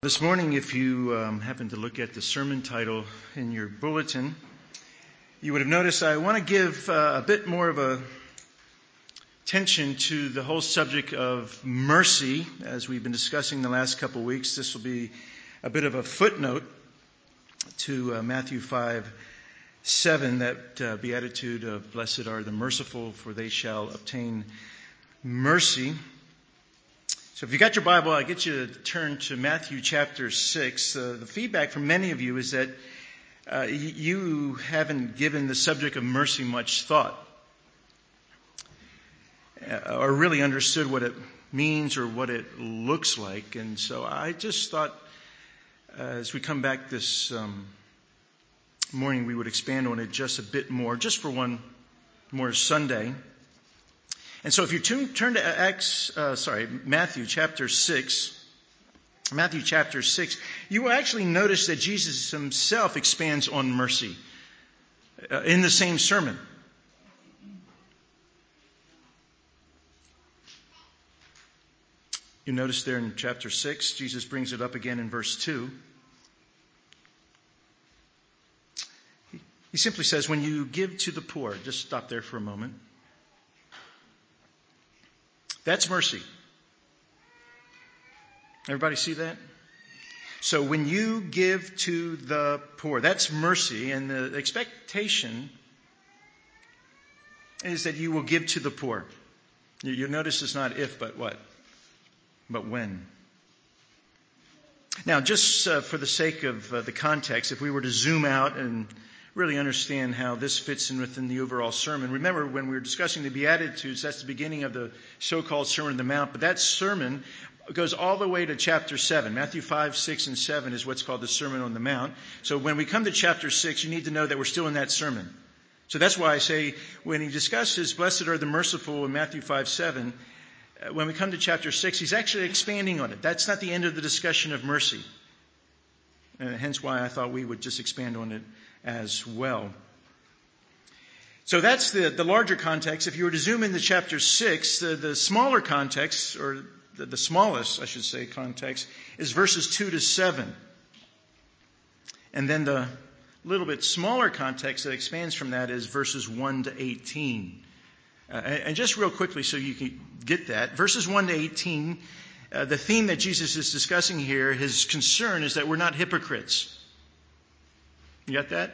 This morning, if you happen to look at the sermon title in your bulletin, you would have noticed I want to give a bit more of a attention to the whole subject of mercy. As we've been discussing the last couple of weeks, this will be a bit of a footnote to Matthew 5:7, that beatitude of blessed are the merciful, for they shall obtain mercy. So if you got your Bible, I get you to turn to Matthew chapter 6. The feedback from many of you is that you haven't given the subject of mercy much thought or really understood what it means or what it looks like. And so I just thought as we come back this morning, we would expand on it just a bit more, just for one more Sunday. And so if you turn to Matthew chapter 6, you will actually notice that Jesus himself expands on mercy in the same sermon. You notice there in chapter 6, Jesus brings it up again in verse 2. He simply says, when you give to the poor, just stop there for a moment. That's mercy. Everybody see that? So when you give to the poor, that's mercy. And the expectation is that you will give to the poor. You'll notice it's not if, but what? But when. Now, just for the sake of the context, if we were to zoom out and really understand how this fits in within the overall sermon. Remember, when we were discussing the Beatitudes, that's the beginning of the so-called Sermon on the Mount, but that sermon goes all the way to chapter 7. Matthew 5, 6, and 7 is what's called the Sermon on the Mount. So when we come to chapter 6, you need to know that we're still in that sermon. So that's why I say, when he discusses, blessed are the merciful in Matthew 5, 7, when we come to chapter 6, he's actually expanding on it. That's not the end of the discussion of mercy. And hence why I thought we would just expand on it as well. So that's the larger context. If you were to zoom into chapter 6, the smaller context, or the smallest, I should say, context, is verses 2 to 7. And then the little bit smaller context that expands from that is verses 1 to 18. And just real quickly so you can get that, verses 1 to 18, the theme that Jesus is discussing here, his concern is that we're not hypocrites. You got that?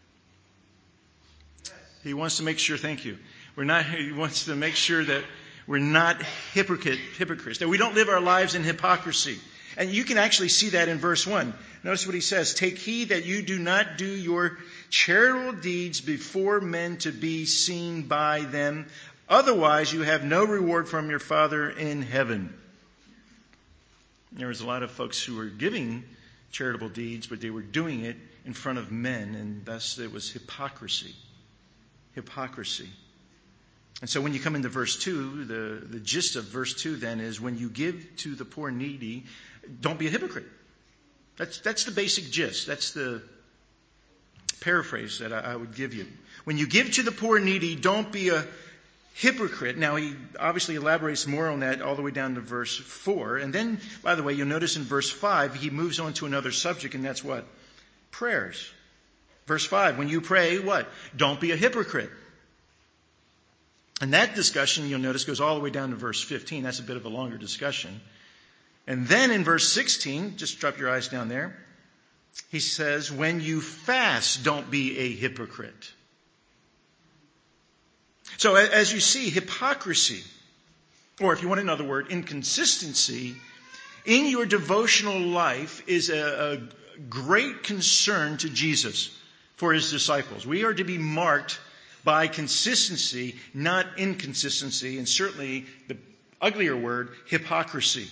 Yes. He wants to make sure, thank you. He wants to make sure that we're not hypocrites, that we don't live our lives in hypocrisy. And you can actually see that in verse 1. Notice what he says, take heed that you do not do your charitable deeds before men to be seen by them. Otherwise, you have no reward from your Father in heaven. There was a lot of folks who were giving charitable deeds, but they were doing it in front of men, and thus it was hypocrisy. Hypocrisy. And so when you come into verse 2, the gist of verse 2 then is, when you give to the poor and needy, don't be a hypocrite. That's the basic gist. That's the paraphrase that I would give you. When you give to the poor and needy, don't be a hypocrite. Now, he obviously elaborates more on that all the way down to verse 4. And then, by the way, you'll notice in verse 5, he moves on to another subject, and that's what? Prayers. Verse 5, when you pray, what? Don't be a hypocrite. And that discussion, you'll notice, goes all the way down to verse 15. That's a bit of a longer discussion. And then in verse 16, just drop your eyes down there, he says, when you fast, don't be a hypocrite. So as you see, hypocrisy, or if you want another word, inconsistency, in your devotional life is a great concern to Jesus for his disciples. We are to be marked by consistency, not inconsistency, and certainly the uglier word, hypocrisy.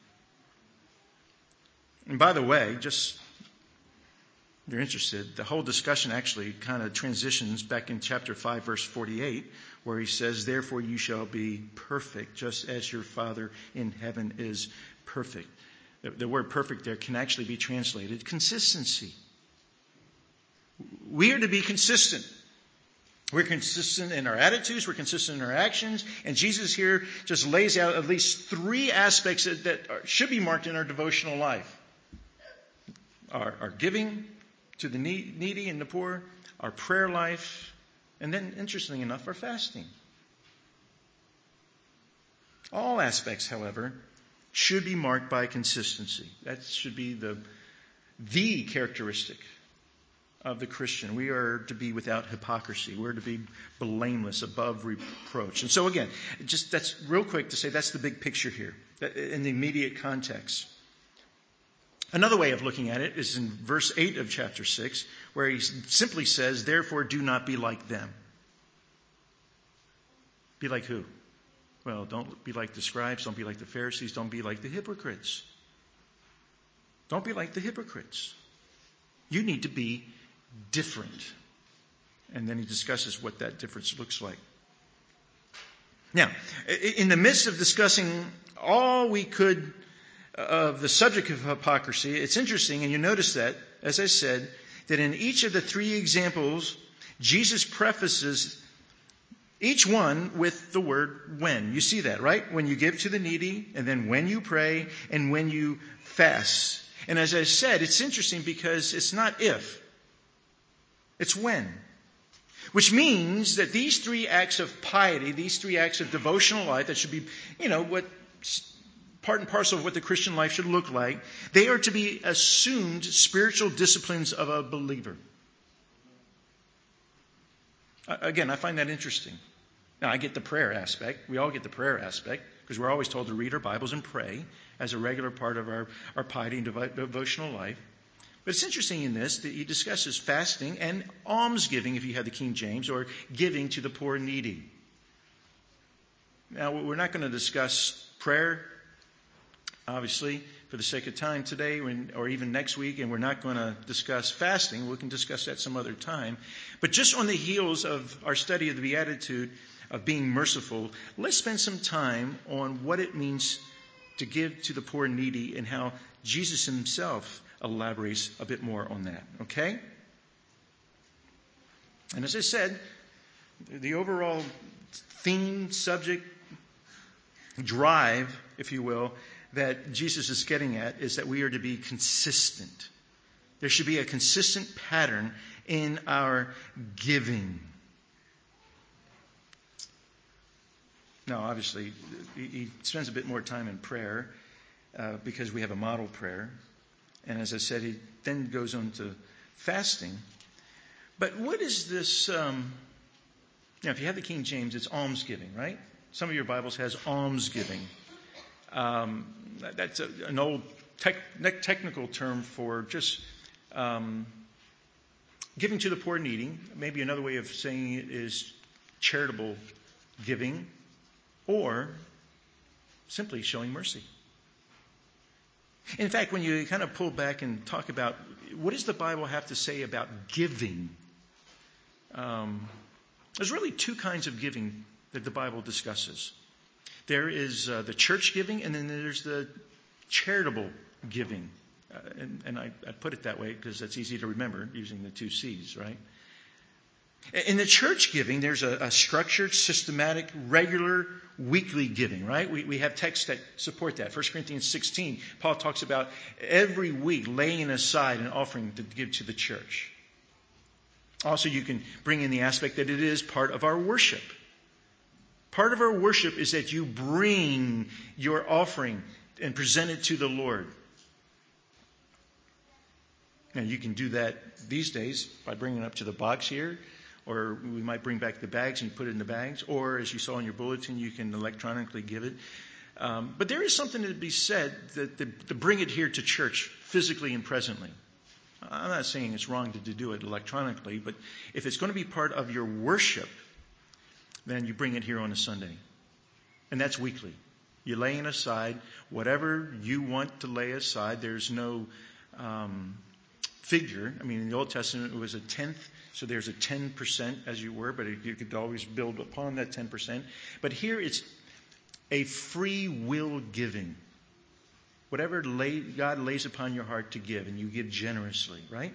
And by the way, just if you're interested, the whole discussion actually kind of transitions back in chapter 5, verse 48, where he says, therefore you shall be perfect, just as your Father in heaven is perfect. The word perfect there can actually be translated consistency. We are to be consistent. We're consistent in our attitudes. We're consistent in our actions. And Jesus here just lays out at least 3 aspects that should be marked in our devotional life. our giving to the needy and the poor, our prayer life, and then, interestingly enough, our fasting. All aspects, however, should be marked by consistency. That should be the characteristic of the Christian. We are to be without hypocrisy. We're to be blameless, above reproach. And so again, just that's real quick to say that's the big picture here, in the immediate context. Another way of looking at it is in verse 8 of chapter 6, where he simply says, therefore do not be like them. Be like who? Well, don't be like the scribes, don't be like the Pharisees, don't be like the hypocrites. Don't be like the hypocrites. You need to be different. And then he discusses what that difference looks like. Now, in the midst of discussing all we could of the subject of hypocrisy, it's interesting, and you notice that, as I said, that in each of the three examples, Jesus prefaces each one with the word when. You see that, right? When you give to the needy, and then when you pray, and when you fast. And as I said, it's interesting because it's not if, it's when. Which means that these three acts of piety, these three acts of devotional life that should be, what part and parcel of what the Christian life should look like, they are to be assumed spiritual disciplines of a believer. Again, I find that interesting. Now, I get the prayer aspect. We all get the prayer aspect because we're always told to read our Bibles and pray as a regular part of our piety and devotional life. But it's interesting in this that he discusses fasting and almsgiving, if you have the King James, or giving to the poor and needy. Now, we're not going to discuss prayer, obviously, for the sake of time today or even next week, and we're not going to discuss fasting. We can discuss that some other time. But just on the heels of our study of the Beatitude of being merciful, let's spend some time on what it means to give to the poor and needy and how Jesus himself elaborates a bit more on that. Okay? And as I said, the overall theme, subject, drive, if you will, that Jesus is getting at is that we are to be consistent. There should be a consistent pattern in our giving. Now, obviously, he spends a bit more time in prayer because we have a model prayer. And as I said, he then goes on to fasting. But what is this? If you have the King James, it's almsgiving, right? Some of your Bibles has almsgiving. That's an old technical term for just giving to the poor and needy. Maybe another way of saying it is charitable giving, or simply showing mercy. In fact, when you kind of pull back and talk about what does the Bible have to say about giving, there's really two kinds of giving that the Bible discusses. There is the church giving, and then there's the charitable giving. And I put it that way because that's easy to remember using the two C's, right? In the church giving, there's a structured, systematic, regular, weekly giving, right? We have texts that support that. 1 Corinthians 16, Paul talks about every week laying aside an offering to give to the church. Also, you can bring in the aspect that it is part of our worship. Part of our worship is that you bring your offering and present it to the Lord. Now, you can do that these days by bringing it up to the box here, or we might bring back the bags and put it in the bags, or as you saw in your bulletin, you can electronically give it. But there is something to be said to bring it here to church physically and presently. I'm not saying it's wrong to do it electronically, but if it's going to be part of your worship, then you bring it here on a Sunday. And that's weekly. You're laying aside whatever you want to lay aside. There's no figure. I mean, in the Old Testament, it was a tenth. So there's a 10%, as you were, but you could always build upon that 10%. But here it's a free will giving. Whatever God lays upon your heart to give, and you give generously, right?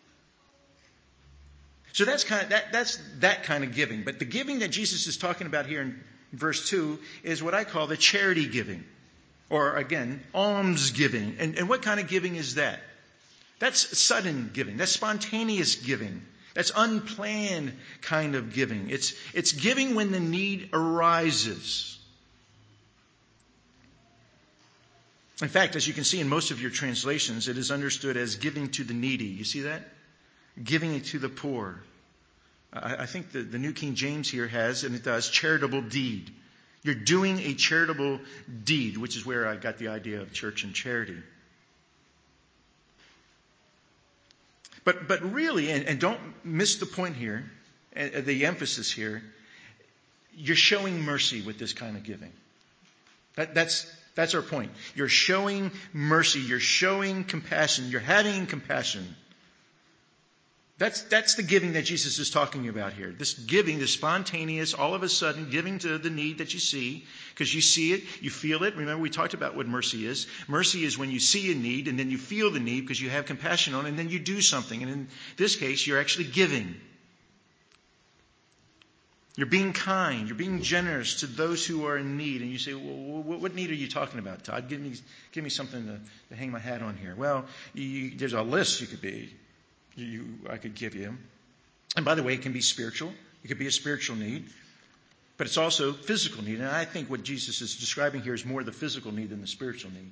So that's that kind of giving. But the giving that Jesus is talking about here in verse 2 is what I call the charity giving. Or again, alms giving. And what kind of giving is that? That's sudden giving. That's spontaneous giving. That's unplanned kind of giving. It's giving when the need arises. In fact, as you can see in most of your translations, it is understood as giving to the needy. You see that? Giving it to the poor. I think the New King James here has, and it does, charitable deed. You're doing a charitable deed, which is where I got the idea of church and charity. But really, and don't miss the point here, the emphasis here, you're showing mercy with this kind of giving. That's our point. You're showing mercy. You're showing compassion. You're having compassion. That's the giving that Jesus is talking about here. This giving, this spontaneous, all of a sudden giving to the need that you see, because you see it, you feel it. Remember, we talked about what mercy is. Mercy is when you see a need and then you feel the need because you have compassion on it and then you do something. And in this case, you're actually giving. You're being kind. You're being generous to those who are in need. And you say, well, what need are you talking about, Todd? Give me something to hang my hat on here. Well, there's a list you could be. I could give you. And by the way, it can be spiritual. It could be a spiritual need. But it's also physical need. And I think what Jesus is describing here is more the physical need than the spiritual need.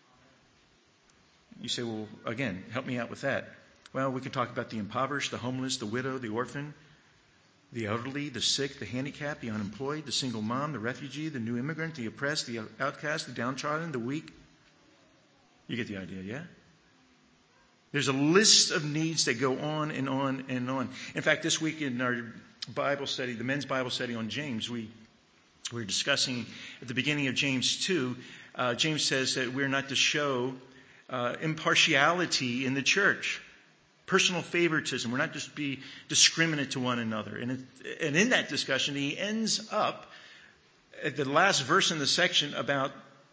You say, well, again, help me out with that. Well, we can talk about the impoverished, the homeless, the widow, the orphan, the elderly, the sick, the handicapped, the unemployed, the single mom, the refugee, the new immigrant, the oppressed, the outcast, the downtrodden, the weak. You get the idea, yeah? There's a list of needs that go on and on and on. In fact, this week in our Bible study, the men's Bible study on James, we were discussing at the beginning of James 2, James says that we're not to show impartiality in the church. Personal favoritism. We're not just be discriminate to one another. And in that discussion, he ends up at the last verse in the section about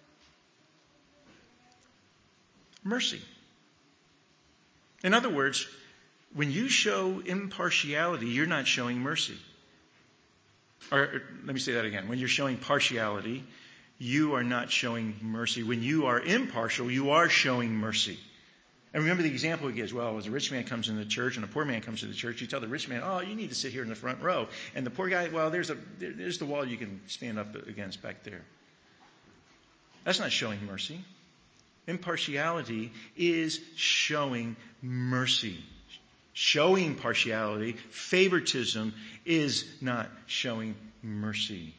mercy. In other words, when you show impartiality, you're not showing mercy. Or let me say that again. When you're showing partiality, you are not showing mercy. When you are impartial, you are showing mercy. And remember the example he gives. Well, as a rich man comes into the church and a poor man comes to the church, you tell the rich man, oh, you need to sit here in the front row. And the poor guy, well, there's the wall you can stand up against back there. That's not showing mercy. Impartiality is showing mercy. Showing partiality, favoritism, is not showing mercy.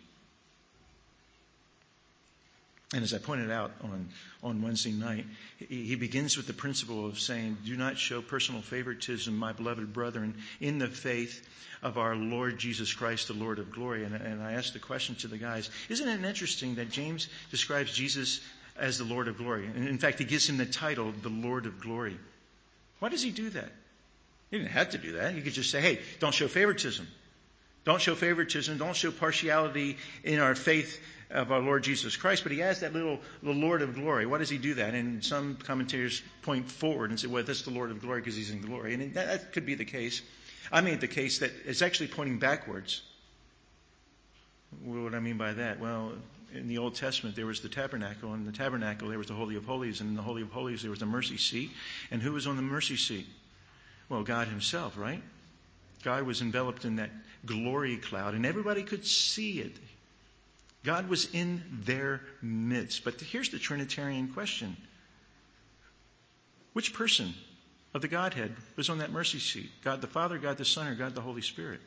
And as I pointed out on Wednesday night, he begins with the principle of saying, do not show personal favoritism, my beloved brethren, in the faith of our Lord Jesus Christ, the Lord of glory. And I asked the question to the guys, isn't it interesting that James describes Jesus as the Lord of glory? And in fact, he gives him the title, the Lord of glory. Why does he do that? He didn't have to do that. He could just say, hey, don't show favoritism. Don't show favoritism. Don't show partiality in our faith of our Lord Jesus Christ. But he has that the Lord of glory. Why does he do that? And some commentators point forward and say, well, that's the Lord of glory because he's in glory. And that could be the case. I made the case that it's actually pointing backwards. What do I mean by that? Well, in the Old Testament, there was the tabernacle. And in the tabernacle, there was the Holy of Holies. And in the Holy of Holies, there was the mercy seat. And who was on the mercy seat? Well, God himself, right? God was enveloped in that glory cloud, and everybody could see it. God was in their midst. But here's the Trinitarian question. Which person of the Godhead was on that mercy seat? God the Father, God the Son, or God the Holy Spirit?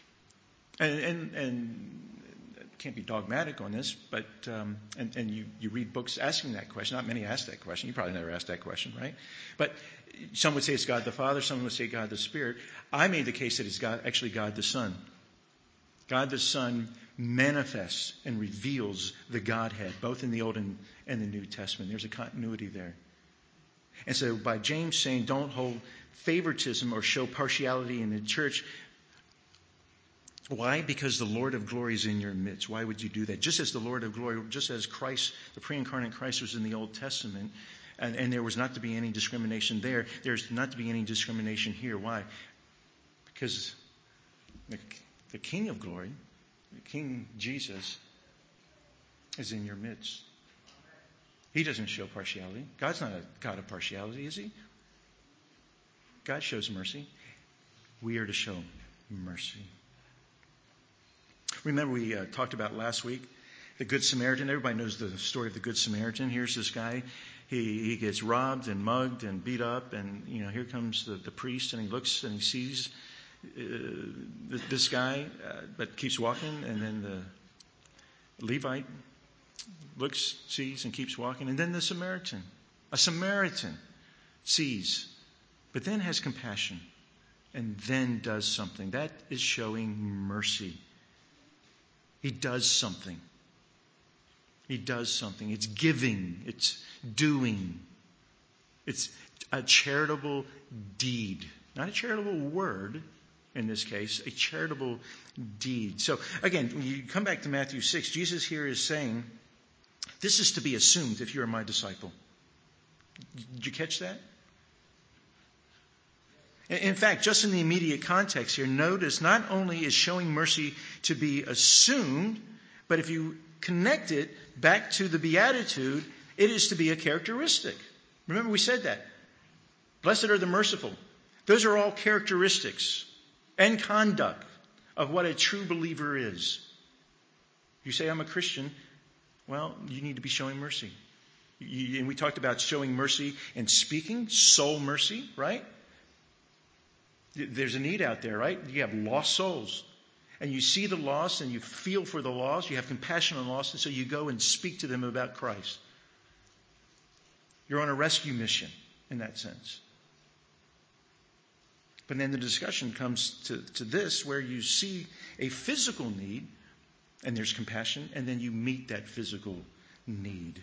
And can't be dogmatic on this, but you read books asking that question. Not many ask that question. You probably never asked that question, right? But some would say it's God the Father. Some would say God the Spirit. I made the case that it's actually God the Son. God the Son manifests and reveals the Godhead, both in the Old and the New Testament. There's a continuity there. And so by James saying don't hold favoritism or show partiality in the church, why? Because the Lord of glory is in your midst. Why would you do that? Just as the Lord of glory, just as Christ, the pre-incarnate Christ was in the Old Testament, and there was not to be any discrimination there, there's not to be any discrimination here. Why? Because the King of glory, King Jesus, is in your midst. He doesn't show partiality. God's not a God of partiality, is he? God shows mercy. We are to show mercy. Remember we talked about last week the Good Samaritan. Everybody knows the story of the Good Samaritan. Here's this guy. He gets robbed and mugged and beat up. And, here comes the priest, and he looks and he sees this guy, but keeps walking. And then the Levite looks, sees, and keeps walking. And then a Samaritan sees, but then has compassion and then does something. That is showing mercy. He does something. He does something. It's giving. It's doing. It's a charitable deed. Not a charitable word, in this case, a charitable deed. So, again, when you come back to Matthew 6, Jesus here is saying, this is to be assumed if you're my disciple. Did you catch that? In fact, just in the immediate context here, notice not only is showing mercy to be assumed, but if you connect it back to the Beatitude, it is to be a characteristic. Remember we said that. Blessed are the merciful. Those are all characteristics and conduct of what a true believer is. You say, I'm a Christian. Well, you need to be showing mercy. And we talked about showing mercy and speaking, soul mercy, right? There's a need out there, right? You have lost souls. And you see the lost and you feel for the lost. You have compassion on the lost. And so you go and speak to them about Christ. You're on a rescue mission in that sense. But then the discussion comes to this, where you see a physical need and there's compassion, and then you meet that physical need.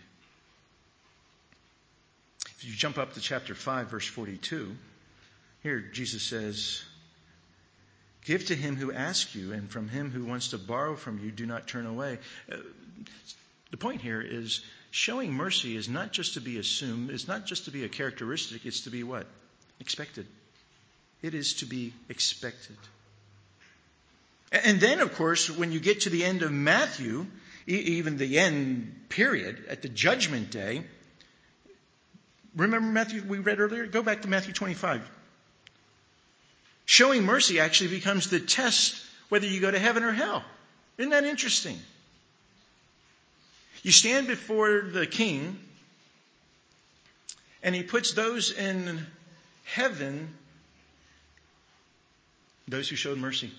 If you jump up to chapter 5, verse 42, here Jesus says, give to him who asks you, and from him who wants to borrow from you, do not turn away. The point here is showing mercy is not just to be assumed, it's not just to be a characteristic, it's to be what? Expected. It is to be expected. And then, of course, when you get to the end of Matthew, even the end period, at the judgment day, remember Matthew we read earlier? Go back to Matthew 25. Showing mercy actually becomes the test whether you go to heaven or hell. Isn't that interesting? You stand before the king, and he puts those in heaven, those who showed mercy,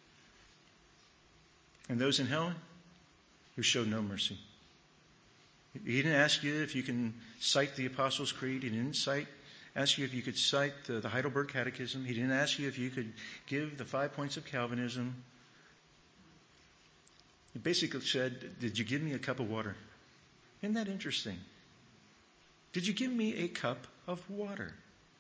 and those in hell who showed no mercy. He didn't ask you if you can cite the Apostles' Creed. He didn't ask you if you could cite the Heidelberg Catechism. He didn't ask you if you could give the 5 points of Calvinism. He basically said, did you give me a cup of water? Isn't that interesting? Did you give me a cup of water?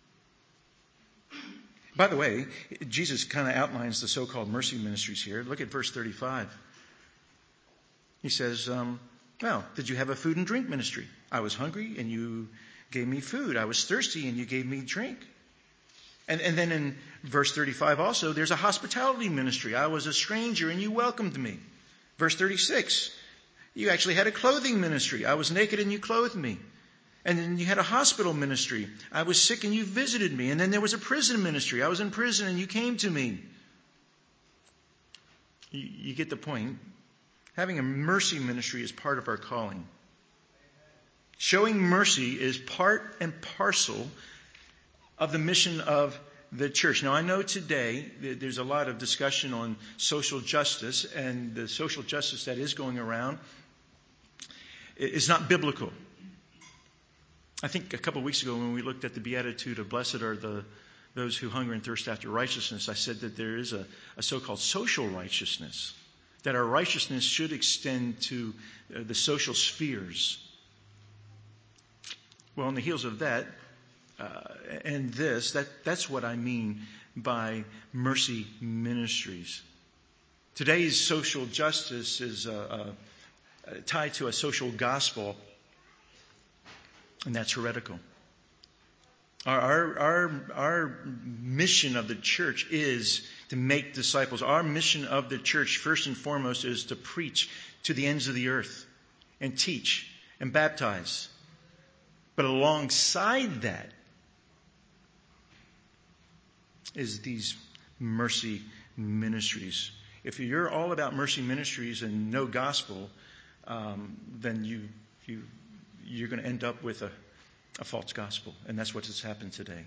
By the way, Jesus kind of outlines the so-called mercy ministries here. Look at verse 35. He says, well, did you have a food and drink ministry? I was hungry and you gave me food. I was thirsty and you gave me drink. And then in verse 35 also, there's a hospitality ministry. I was a stranger and you welcomed me. Verse 36, you actually had a clothing ministry. I was naked and you clothed me. And then you had a hospital ministry. I was sick and you visited me. And then there was a prison ministry. I was in prison and you came to me. You get the point. Having a mercy ministry is part of our calling. Showing mercy is part and parcel of the mission of the church. Now, I know today there's a lot of discussion on social justice, and the social justice that is going around is not biblical. I think a couple of weeks ago when we looked at the Beatitude of blessed are those who hunger and thirst after righteousness, I said that there is a so-called social righteousness, that our righteousness should extend to the social spheres. Well, on the heels of that, and that's what I mean by mercy ministries. Today's social justice is tied to a social gospel, and that's heretical. Our mission of the church is to make disciples. Our mission of the church, first and foremost, is to preach to the ends of the earth and teach and baptize. But alongside that, is these mercy ministries. If you're all about mercy ministries and no gospel, then you're going to end up with a false gospel. And that's what has happened today.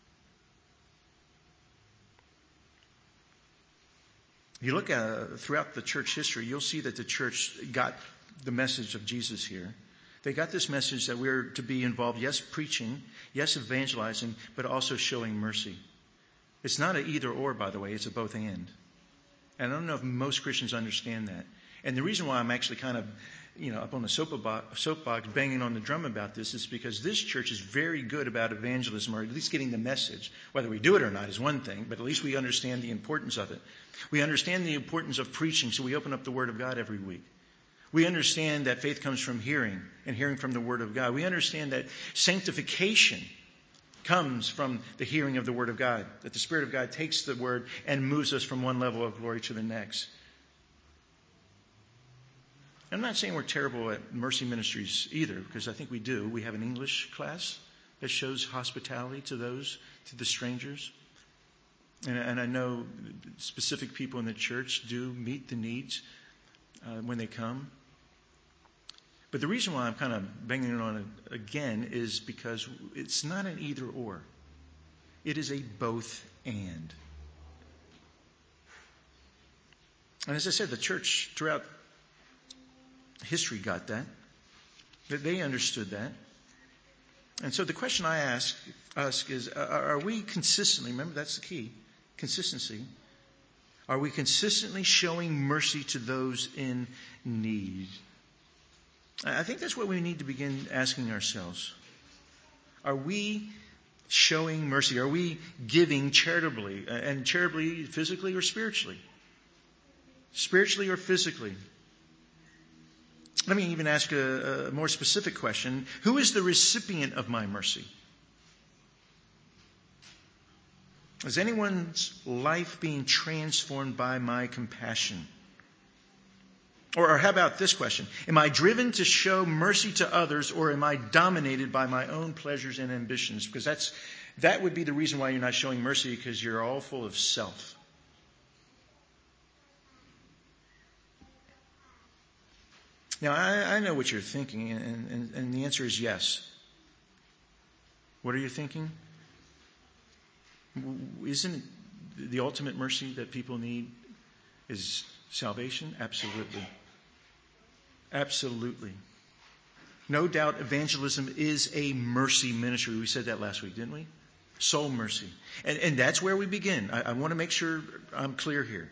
You look at throughout the church history, you'll see that the church got the message of Jesus here. They got this message that we're to be involved, yes, preaching, yes, evangelizing, but also showing mercy. It's not an either or, by the way. It's a both and. And I don't know if most Christians understand that. And the reason why I'm actually kind of, up on the soapbox banging on the drum about this is because this church is very good about evangelism, or at least getting the message. Whether we do it or not is one thing, but at least we understand the importance of it. We understand the importance of preaching, so we open up the Word of God every week. We understand that faith comes from hearing, and hearing from the Word of God. We understand that sanctification comes from the hearing of the Word of God, that the Spirit of God takes the Word and moves us from one level of glory to the next. I'm not saying we're terrible at mercy ministries either, because I think we do. We have an English class that shows hospitality to the strangers. And I know specific people in the church do meet the needs when they come. But the reason why I'm kind of banging on it again is because it's not an either or. It is a both and. And as I said, the church throughout history got that. They understood that. And so the question I ask is, are we consistently, remember that's the key, consistency. Are we consistently showing mercy to those in need? I think that's what we need to begin asking ourselves. Are we showing mercy? Are we giving charitably? And charitably, physically or spiritually? Spiritually or physically? Let me even ask a more specific question. Who is the recipient of my mercy? Is anyone's life being transformed by my compassion? Or how about this question? Am I driven to show mercy to others, or am I dominated by my own pleasures and ambitions? Because that would be the reason why you're not showing mercy, because you're all full of self. Now, I know what you're thinking, and the answer is yes. What are you thinking? Isn't the ultimate mercy that people need is salvation? Absolutely. Absolutely. No doubt evangelism is a mercy ministry. We said that last week, didn't we? Soul mercy. And that's where we begin. I want to make sure I'm clear here.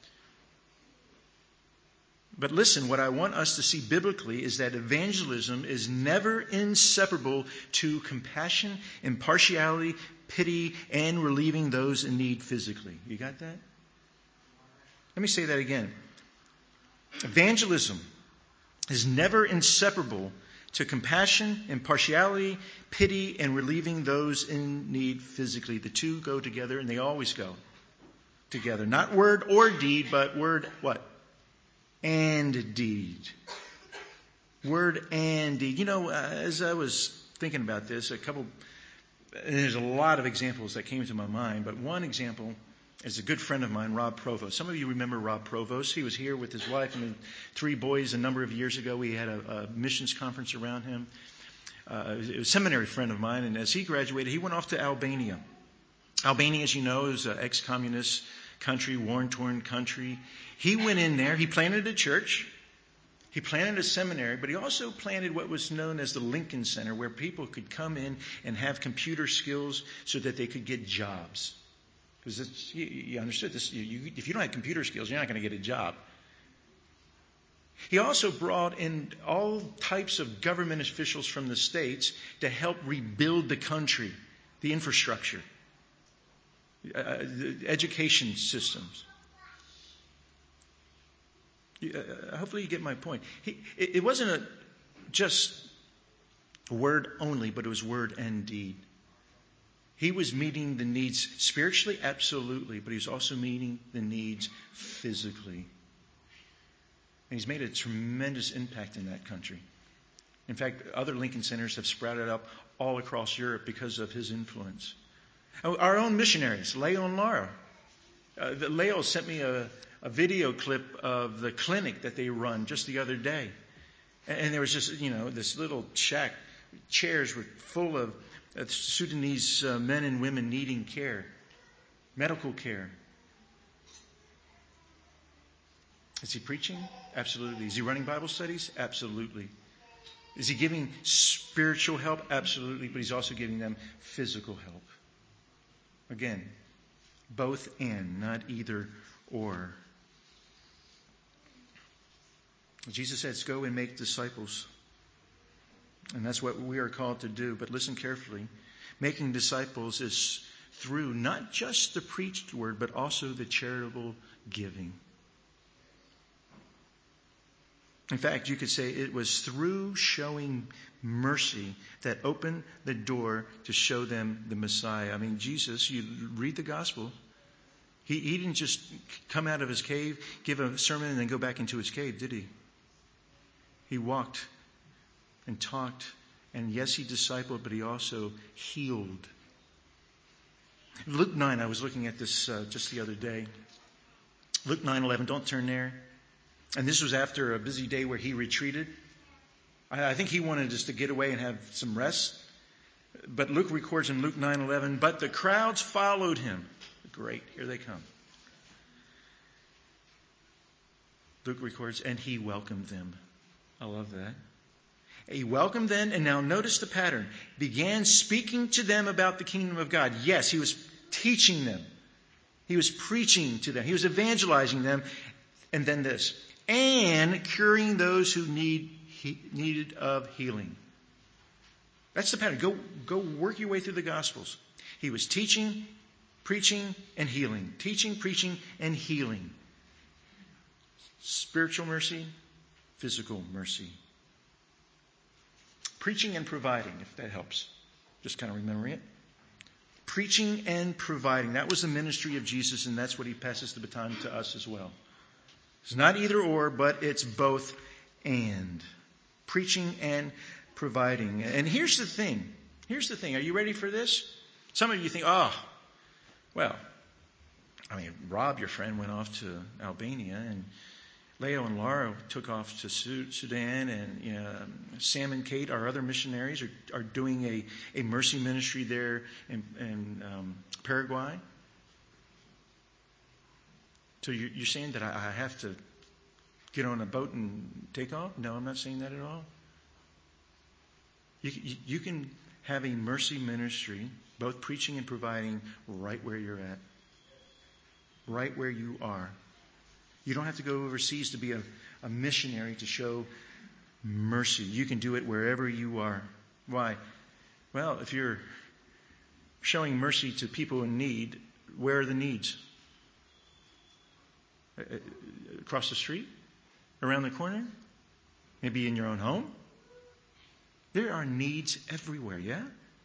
But listen, what I want us to see biblically is that evangelism is never inseparable to compassion, impartiality, pity, and relieving those in need physically. You got that? Let me say that again. Evangelism is never inseparable to compassion, impartiality, pity, and relieving those in need physically. The two go together, and they always go together. Not word or deed, but word what? And deed. Word and deed. As I was thinking about this, there's a lot of examples that came to my mind, but one example is a good friend of mine, Rob Provost. Some of you remember Rob Provost. He was here with his wife and 3 boys a number of years ago. We had a missions conference around him. It was a seminary friend of mine, and as he graduated, he went off to Albania. Albania, as you know, is an ex-communist country, war-torn country. He went in there. He planted a church. He planted a seminary, but he also planted what was known as the Lincoln Center, where people could come in and have computer skills so that they could get jobs. Because you understood this. If you don't have computer skills, you're not going to get a job. He also brought in all types of government officials from the states to help rebuild the country, the infrastructure, the education systems. Hopefully you get my point. It wasn't just word only, but it was word and deed. He was meeting the needs spiritually, absolutely, but he was also meeting the needs physically. And he's made a tremendous impact in that country. In fact, other Lincoln Centers have sprouted up all across Europe because of his influence. Our own missionaries, Leo and Laura. Leo sent me a video clip of the clinic that they run just the other day. And there was just, this little shack. Chairs were full of Sudanese men and women needing care, medical care. Is he preaching? Absolutely. Is he running Bible studies? Absolutely. Is he giving spiritual help? Absolutely. But he's also giving them physical help. Again, both and, not either or. Jesus says, go and make disciples. And that's what we are called to do. But listen carefully. Making disciples is through not just the preached word, but also the charitable giving. In fact, you could say it was through showing mercy that opened the door to show them the Messiah. I mean, Jesus, you read the gospel. He didn't just come out of his cave, give a sermon, and then go back into his cave, did he? He walked and talked, and yes, he discipled, but he also healed. Luke 9, I was looking at this just the other day. Luke 9:11, don't turn there. And this was after a busy day where he retreated. I think he wanted us to get away and have some rest. But Luke records in Luke 9:11, but the crowds followed him. Great, here they come. Luke records, and he welcomed them. I love that. He welcomed them, and now notice the pattern. Began speaking to them about the kingdom of God. Yes, he was teaching them. He was preaching to them. He was evangelizing them. And then this. And curing those who needed of healing. That's the pattern. Go work your way through the Gospels. He was teaching, preaching, and healing. Teaching, preaching, and healing. Spiritual mercy, physical mercy. Preaching and providing, if that helps. Just kind of remembering it. Preaching and providing. That was the ministry of Jesus, and that's what he passes the baton to us as well. It's not either or, but it's both and. Preaching and providing. And here's the thing. Are you ready for this? Some of you think, Rob, your friend, went off to Albania, and Leo and Laura took off to Sudan, and Sam and Kate, our other missionaries, are doing a mercy ministry there in Paraguay. So you're saying that I have to get on a boat and take off? No, I'm not saying that at all. You can have a mercy ministry, both preaching and providing, right where you're at. Right where you are. You don't have to go overseas to be a missionary to show mercy. You can do it wherever you are. Why? Well, if you're showing mercy to people in need, where are the needs? Across the street? Around the corner? Maybe in your own home? There are needs everywhere, yeah?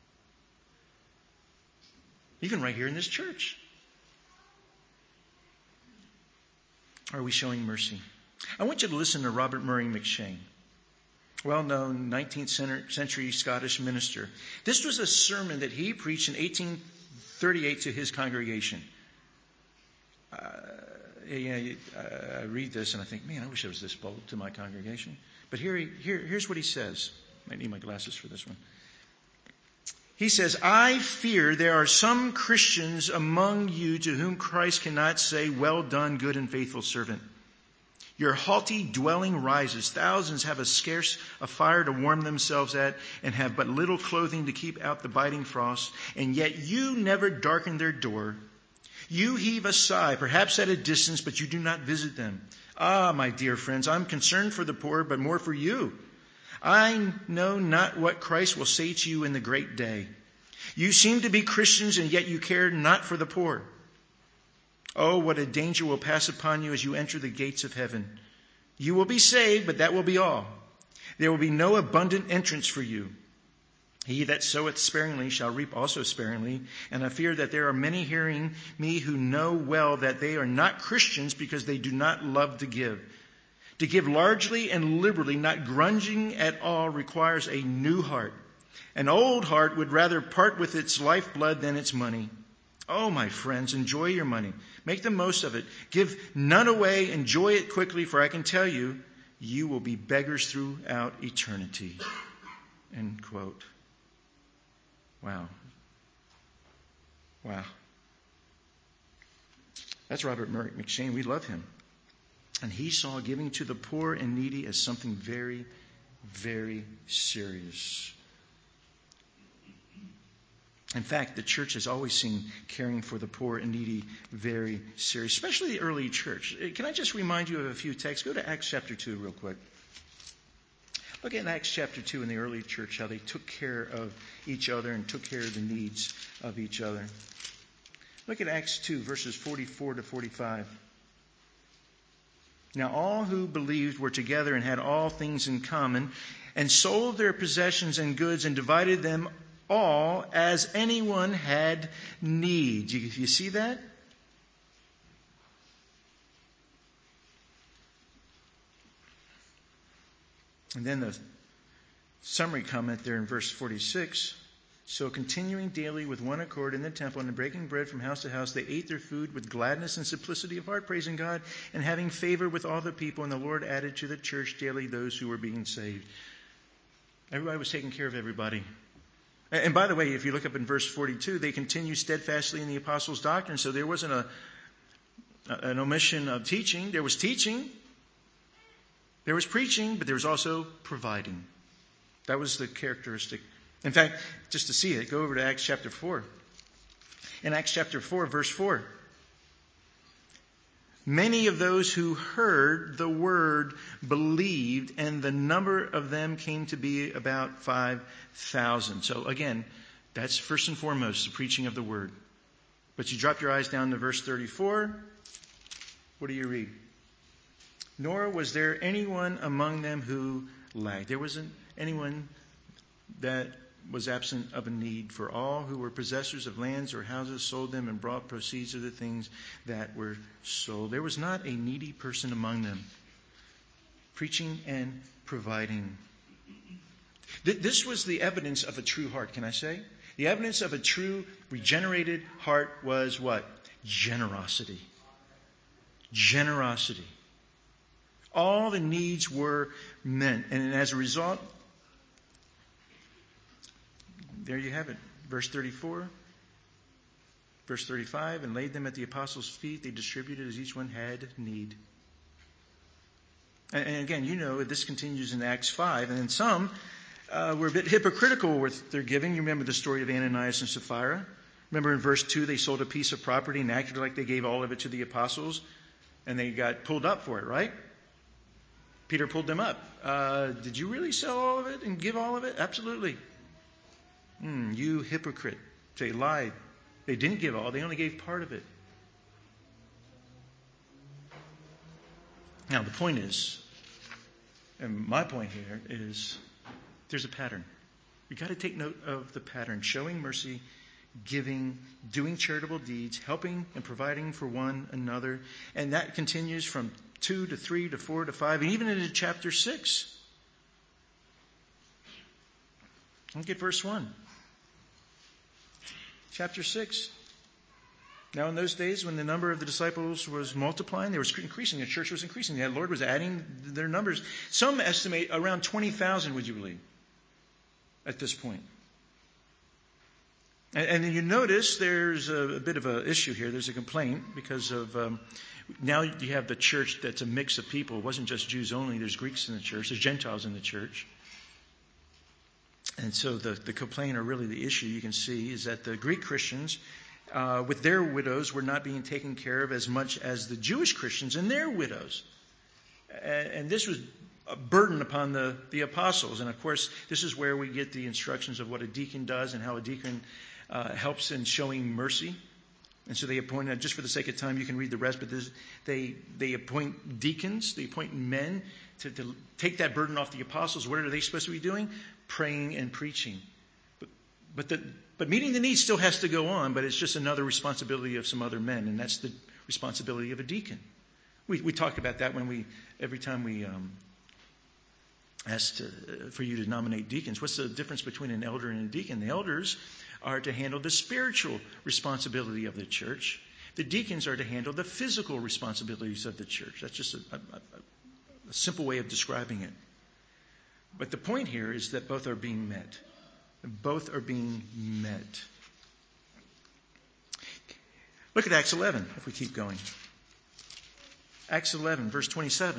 Even right here in this church. Are we showing mercy? I want you to listen to Robert Murray McCheyne, well-known 19th century Scottish minister. This was a sermon that he preached in 1838 to his congregation. I read this and I think, man, I wish I was this bold to my congregation. But here's what he says. I need my glasses for this one. He says, I fear there are some Christians among you to whom Christ cannot say, well done, good and faithful servant. Your haughty dwelling rises. Thousands have a fire to warm themselves at and have but little clothing to keep out the biting frost. And yet you never darken their door. You heave a sigh, perhaps at a distance, but you do not visit them. Ah, my dear friends, I'm concerned for the poor, but more for you. I know not what Christ will say to you in the great day. You seem to be Christians, and yet you care not for the poor. Oh, what a danger will pass upon you as you enter the gates of heaven. You will be saved, but that will be all. There will be no abundant entrance for you. He that soweth sparingly shall reap also sparingly. And I fear that there are many hearing me who know well that they are not Christians because they do not love to give. To give largely and liberally, not grudging at all, requires a new heart. An old heart would rather part with its lifeblood than its money. Oh, my friends, enjoy your money. Make the most of it. Give none away. Enjoy it quickly, for I can tell you, you will be beggars throughout eternity. End quote. Wow. Wow. That's Robert McCheyne. We love him. And he saw giving to the poor and needy as something very, very serious. In fact, the church has always seen caring for the poor and needy very serious, especially the early church. Can I just remind you of a few texts? Go to Acts chapter 2 real quick. Look at Acts chapter 2 in the early church, how they took care of each other and took care of the needs of each other. Look at Acts 2, verses 44 to 45. Now all who believed were together and had all things in common, and sold their possessions and goods and divided them all as anyone had need. You see that? And then the summary comment there in verse 46. So continuing daily with one accord in the temple and breaking bread from house to house, they ate their food with gladness and simplicity of heart, praising God and having favor with all the people. And the Lord added to the church daily those who were being saved. Everybody was taking care of everybody. And by the way, if you look up in verse 42, they continue steadfastly in the apostles' doctrine. So there wasn't an omission of teaching. There was teaching. There was preaching, but there was also providing. That was the characteristic. In fact, just to see it, go over to Acts chapter 4. In Acts chapter 4, verse 4. Many of those who heard the word believed, and the number of them came to be about 5,000. So again, that's first and foremost the preaching of the word. But you drop your eyes down to verse 34. What do you read? Nor was there anyone among them who lacked. There wasn't anyone that was absent of a need, for all who were possessors of lands or houses sold them and brought proceeds of the things that were sold. There was not a needy person among them. Preaching and providing. This was the evidence of a true heart, can I say? The evidence of a true regenerated heart was what? Generosity. Generosity. All the needs were met. And as a result, there you have it. Verse 34. Verse 35. And laid them at the apostles' feet. They distributed as each one had need. And again, you know, this continues in Acts 5. And then some were a bit hypocritical with their giving. You remember the story of Ananias and Sapphira. Remember in verse 2, they sold a piece of property and acted like they gave all of it to the apostles. And they got pulled up for it, right? Peter pulled them up. Did you really sell all of it and give all of it? Absolutely. You hypocrite. They lied. They didn't give all. They only gave part of it. Now, the point is, and my point here is, there's a pattern. You've got to take note of the pattern. Showing mercy, giving, doing charitable deeds, helping and providing for one another. And that continues from 2 to 3 to 4 to 5, and even into chapter 6. Look at verse 1. Chapter 6. Now in those days when the number of the disciples was multiplying, they were increasing. The church was increasing. The Lord was adding their numbers. Some estimate around 20,000, would you believe, at this point. And then you notice there's a bit of an issue here. There's a complaint because of now you have the church that's a mix of people. It wasn't just Jews only. There's Greeks in the church. There's Gentiles in the church. And so the complaint, or really the issue you can see, is that the Greek Christians with their widows were not being taken care of as much as the Jewish Christians and their widows. And this was a burden upon the apostles. And of course, this is where we get the instructions of what a deacon does and how a deacon helps in showing mercy. And so they appoint, just for the sake of time, you can read the rest, but they appoint deacons, they appoint men to take that burden off the apostles. What are they supposed to be doing? Praying and preaching. But meeting the needs still has to go on, but it's just another responsibility of some other men, and that's the responsibility of a deacon. We talk about that every time we asked for you to nominate deacons. What's the difference between an elder and a deacon? The elders are to handle the spiritual responsibility of the church. The deacons are to handle the physical responsibilities of the church. That's just a simple way of describing it. But the point here is that both are being met. Both are being met. Look at Acts 11, if we keep going. Acts 11, verse 27.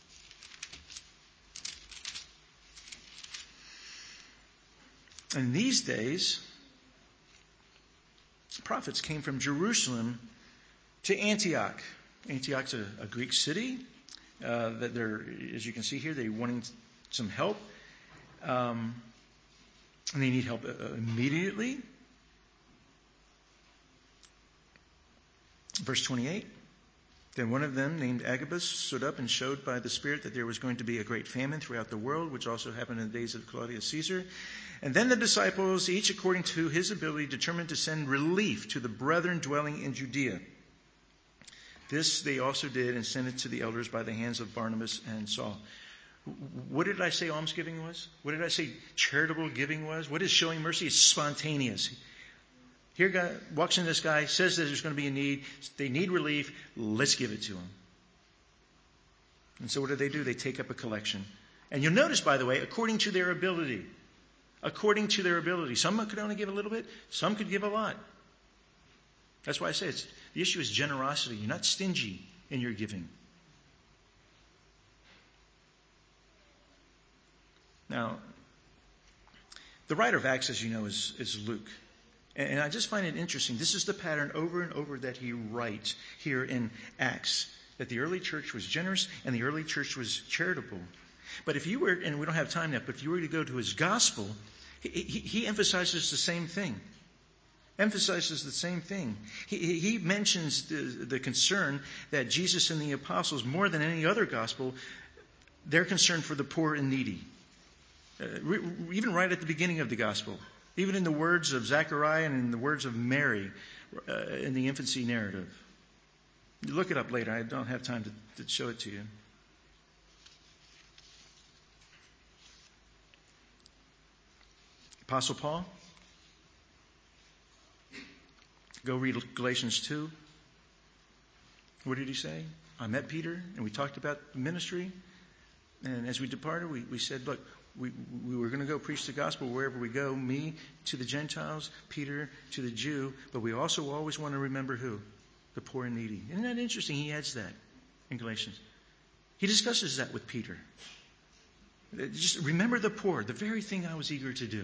In these days, prophets came from Jerusalem to Antioch. Antioch's a Greek city. That they're, as you can see here, they're wanting some help. And they need help immediately. Verse 28. Then one of them, named Agabus, stood up and showed by the Spirit that there was going to be a great famine throughout the world, which also happened in the days of Claudius Caesar. And then the disciples, each according to his ability, determined to send relief to the brethren dwelling in Judea. This they also did and sent it to the elders by the hands of Barnabas and Saul. What did I say almsgiving was? What did I say charitable giving was? What is showing mercy? It's spontaneous. Here God walks in this guy, says that there's going to be a need. They need relief. Let's give it to them. And so what do? They take up a collection. And you'll notice, by the way, according to their ability. According to their ability. Some could only give a little bit. Some could give a lot. That's why I say the issue is generosity. You're not stingy in your giving. Now, the writer of Acts, as you know, is Luke. And I just find it interesting. This is the pattern over and over that he writes here in Acts. That the early church was generous and the early church was charitable. But if you were, and we don't have time yet, but if you were to go to his gospel, he emphasizes the same thing. Emphasizes the same thing. He mentions the concern that Jesus and the apostles, more than any other gospel, they're concerned for the poor and needy. Even right at the beginning of the gospel. Even in the words of Zechariah and in the words of Mary in the infancy narrative. You look it up later. I don't have time to show it to you. Apostle Paul. Go read Galatians 2. What did he say? I met Peter and we talked about ministry. And as we departed, we said, look, we were going to go preach the gospel wherever we go. Me to the Gentiles, Peter to the Jew. But we also always want to remember who? The poor and needy. Isn't that interesting? He adds that in Galatians. He discusses that with Peter. Just remember the poor, the very thing I was eager to do.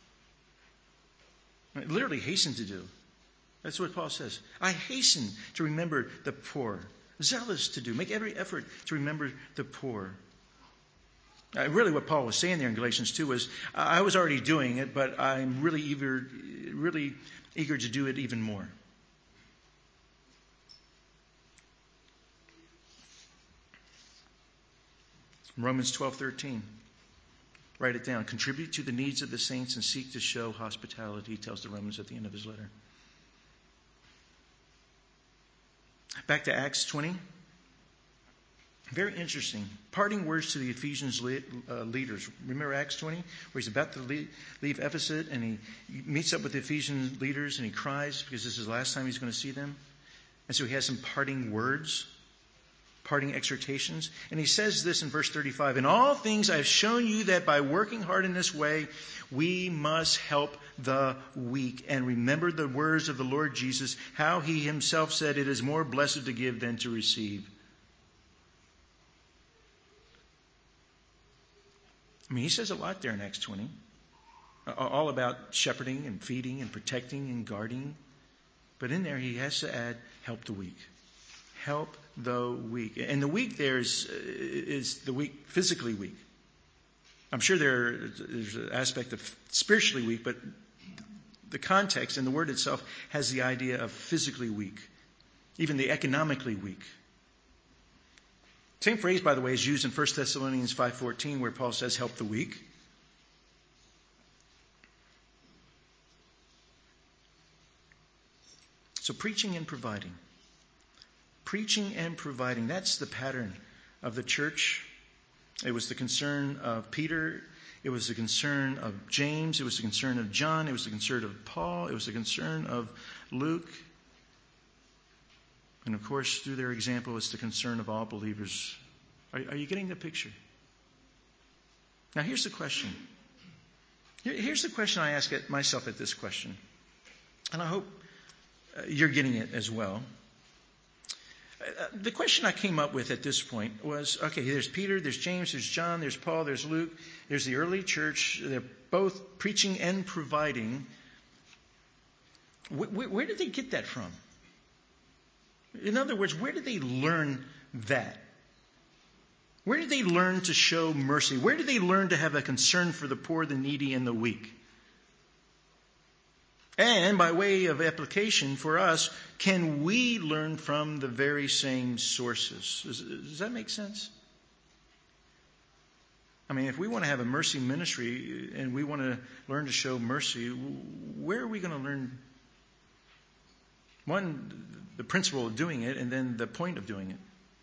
I literally hasten to do. That's what Paul says. I hasten to remember the poor. Zealous to do. Make every effort to remember the poor. Really what Paul was saying there in Galatians 2 was, I was already doing it, but I'm really eager to do it even more. Romans 12:13. Write it down. Contribute to the needs of the saints and seek to show hospitality, he tells the Romans at the end of his letter. Back to Acts 20. Very interesting. Parting words to the Ephesians leaders. Remember Acts 20? Where he's about to leave Ephesus and he meets up with the Ephesian leaders and he cries because this is the last time he's going to see them. And so he has some parting words, parting exhortations. And he says this in verse 35. In all things I have shown you that by working hard in this way, we must help the weak. And remember the words of the Lord Jesus, how he himself said, it is more blessed to give than to receive. I mean, he says a lot there in Acts 20. All about shepherding and feeding and protecting and guarding. But in there he has to add, help the weak. Help the weak. And the weak there is the weak, physically weak. I'm sure there's an aspect of spiritually weak, but the context and the word itself has the idea of physically weak. Even the economically weak. Same phrase, by the way, is used in 1 Thessalonians 5:14, where Paul says, help the weak. So preaching and providing. Preaching and providing. That's the pattern of the church It was the concern of Peter. It was the concern of James. It was the concern of John. It was the concern of Paul. It was the concern of Luke. And of course, through their example, it's the concern of all believers. Are you getting the picture? Now, here's the question. Here's the question I ask myself at this question. And I hope you're getting it as well. The question I came up with at this point was, okay, there's Peter, there's James, there's John, there's Paul, there's Luke, there's the early church. They're both preaching and providing. Where did they get that from? In other words, where did they learn that? Where did they learn to show mercy? Where did they learn to have a concern for the poor, the needy, and the weak? And by way of application for us, can we learn from the very same sources? Does that make sense? I mean, if we want to have a mercy ministry and we want to learn to show mercy, where are we going to learn? One, the principle of doing it, and then the point of doing it.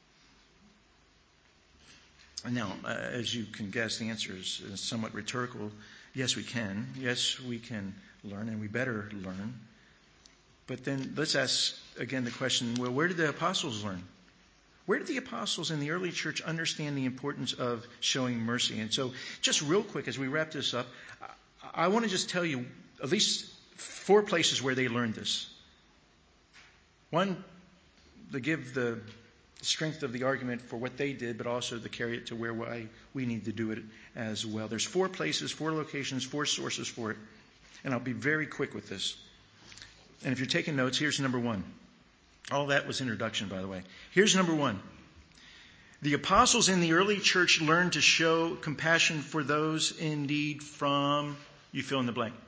Now, as you can guess, the answer is somewhat rhetorical. Yes, we can. Yes, we can learn, and we better learn. But then let's ask again the question, well, where did the apostles learn? Where did the apostles in the early church understand the importance of showing mercy? And so just real quick as we wrap this up, I want to just tell you at least 4 places where they learned this. One, to give the strength of the argument for what they did, but also to carry it to where we need to do it as well. There's 4 places, 4 locations, 4 sources for it. And I'll be very quick with this. And if you're taking notes, here's number 1. All that was introduction, by the way. Here's number 1. The apostles in the early church learned to show compassion for those in need from, you fill in the blank,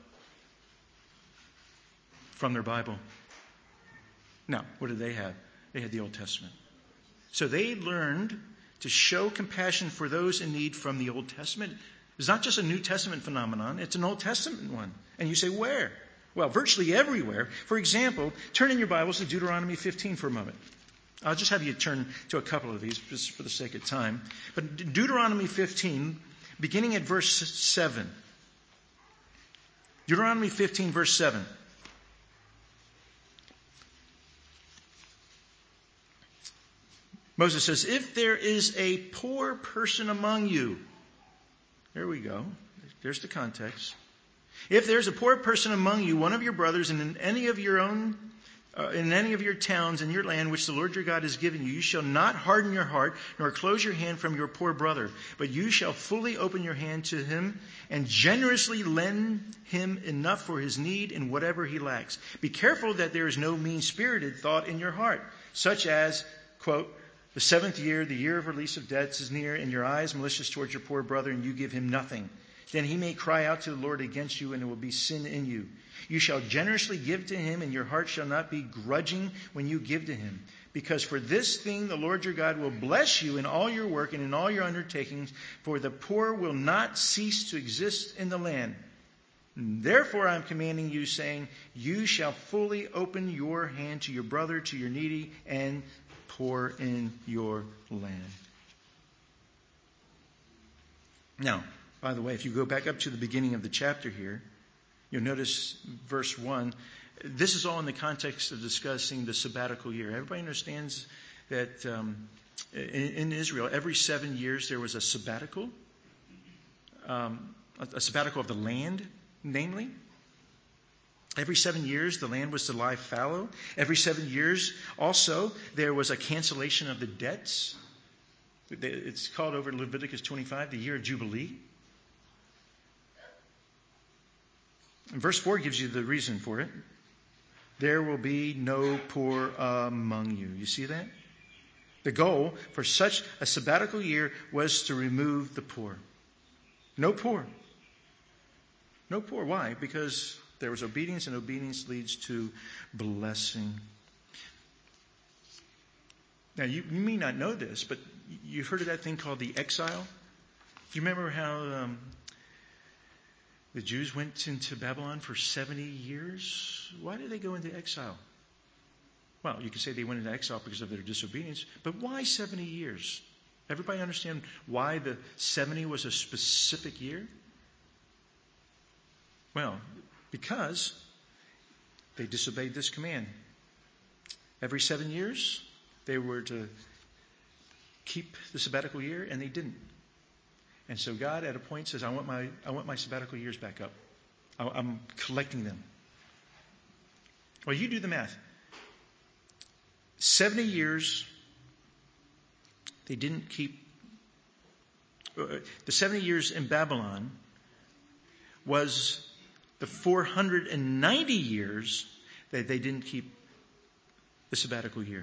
from their Bible. Now, what did they have? They had the Old Testament. So they learned to show compassion for those in need from the Old Testament. It's not just a New Testament phenomenon, it's an Old Testament one. And you say, where? Well, virtually everywhere. For example, turn in your Bibles to Deuteronomy 15 for a moment. I'll just have you turn to a couple of these just for the sake of time. But Deuteronomy 15, beginning at verse 7. Deuteronomy 15, verse 7. Moses says, if there is a poor person among you, there we go. There's the context. If there's a poor person among you, one of your brothers, in any of your towns in your land which the Lord your God has given you, you shall not harden your heart, nor close your hand from your poor brother, but you shall fully open your hand to him and generously lend him enough for his need in whatever he lacks. Be careful that there is no mean-spirited thought in your heart, such as, quote, the 7th year, the year of release of debts is near, and your eyes malicious towards your poor brother, and you give him nothing. Then he may cry out to the Lord against you, and it will be sin in you. You shall generously give to him, and your heart shall not be grudging when you give to him. Because for this thing the Lord your God will bless you in all your work and in all your undertakings, for the poor will not cease to exist in the land. Therefore I am commanding you, saying, you shall fully open your hand to your brother, to your needy, and poor in your land. Now, by the way, if you go back up to the beginning of the chapter here, you'll notice verse 1. This is all in the context of discussing the sabbatical year. Everybody understands that in Israel, every 7 years there was a sabbatical of the land, namely. Every 7 years, the land was to lie fallow. Every 7 years, also, there was a cancellation of the debts. It's called over in Leviticus 25, the year of Jubilee. And verse 4 gives you the reason for it. There will be no poor among you. You see that? The goal for such a sabbatical year was to remove the poor. No poor. No poor. Why? Because there was obedience, and obedience leads to blessing. Now, you may not know this, but you've heard of that thing called the exile? Do you remember how the Jews went into Babylon for 70 years? Why did they go into exile? Well, you could say they went into exile because of their disobedience, but why 70 years? Everybody understand why the 70 was a specific year? Well, because they disobeyed this command. Every 7 years, they were to keep the sabbatical year, and they didn't. And so God, at a point, says, I want my sabbatical years back up. I'm collecting them. Well, you do the math. 70 years, they didn't keep. The 70 years in Babylon was the 490 years that they didn't keep the sabbatical year.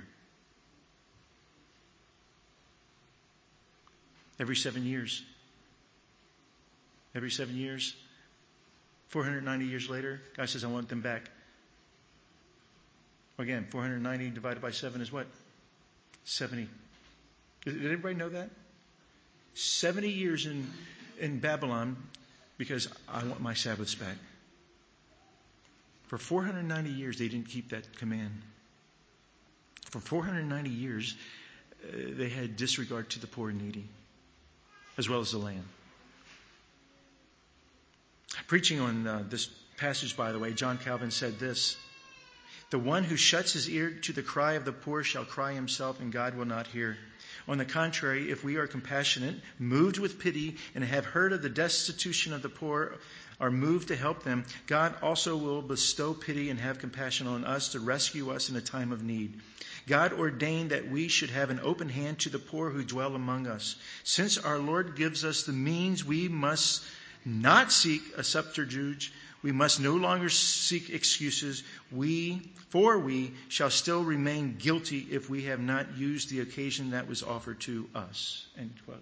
Every 7 years. Every 7 years. 490 years later, God says, I want them back. Again, 490 divided by 7 is what? 70. Did everybody know that? 70 years in Babylon because I want my Sabbaths back. For 490 years, they didn't keep that command. For 490 years, they had disregard to the poor and needy, as well as the land. Preaching on this passage, by the way, John Calvin said this: the one who shuts his ear to the cry of the poor shall cry himself, and God will not hear. On the contrary, if we are compassionate, moved with pity, and have heard of the destitution of the poor, are moved to help them, God also will bestow pity and have compassion on us to rescue us in a time of need. God ordained that we should have an open hand to the poor who dwell among us. Since our Lord gives us the means, we must not seek a subterfuge. We must no longer seek excuses. For we shall still remain guilty if we have not used the occasion that was offered to us. End quote.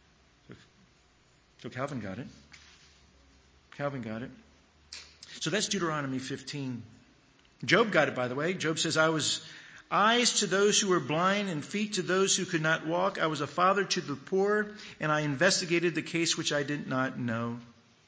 So Calvin got it. Calvin got it. So that's Deuteronomy 15. Job got it, by the way. Job says, I was eyes to those who were blind and feet to those who could not walk. I was a father to the poor, and I investigated the case which I did not know.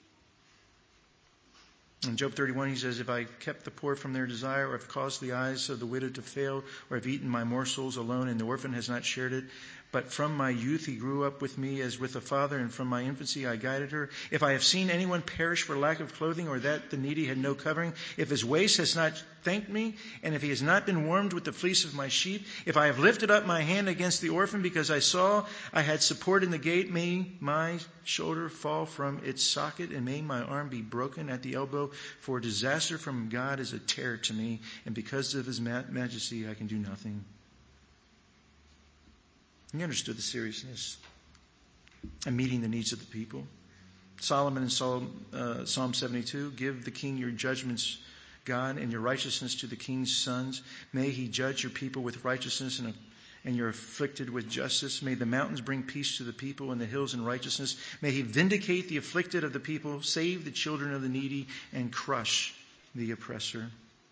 In Job 31, he says, if I kept the poor from their desire, or have caused the eyes of the widow to fail, or have eaten my morsels alone, and the orphan has not shared it, but from my youth he grew up with me as with a father, and from my infancy I guided her. If I have seen anyone perish for lack of clothing, or that the needy had no covering, if his waist has not thanked me, and if he has not been warmed with the fleece of my sheep, if I have lifted up my hand against the orphan because I saw I had support in the gate, may my shoulder fall from its socket, and may my arm be broken at the elbow, for disaster from God is a terror to me, and because of his majesty I can do nothing. He understood the seriousness and meeting the needs of the people. Solomon in Psalm 72, give the king your judgments, God, and your righteousness to the king's sons. May he judge your people with righteousness and your afflicted with justice. May the mountains bring peace to the people and the hills in righteousness. May he vindicate the afflicted of the people, save the children of the needy, and crush the oppressor.